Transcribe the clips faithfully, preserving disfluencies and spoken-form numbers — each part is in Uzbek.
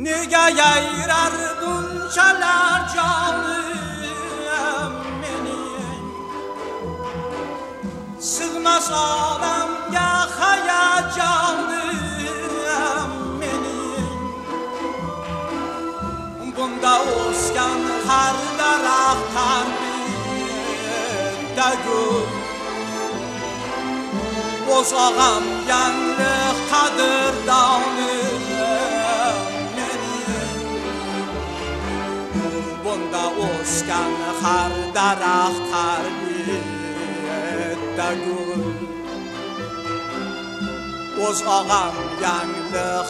Nega yayrar bunchalar jonim mening, sig'mas olamga hayajonim mening. Bunda o'sgan har daraxt tarbiyada gul, o'z og'am yangliq qadrdonim mening. Bunda o'sgan har daraxt tarbiyada gul, o'z og'am yangliq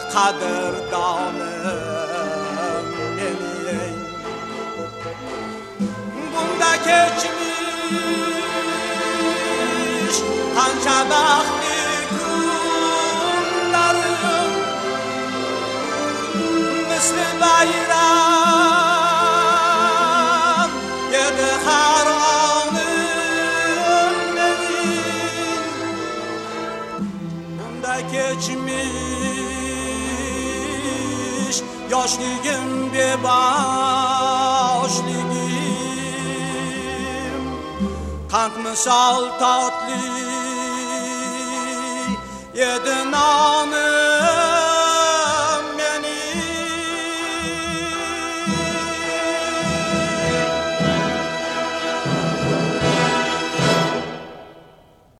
qadrdonim mening. Bunda kechmish qancha baxtli kunlarim, misli bayram edi har onim mening. Bunda kechmish yoshligim beboshligim, qand misol totli edi nomi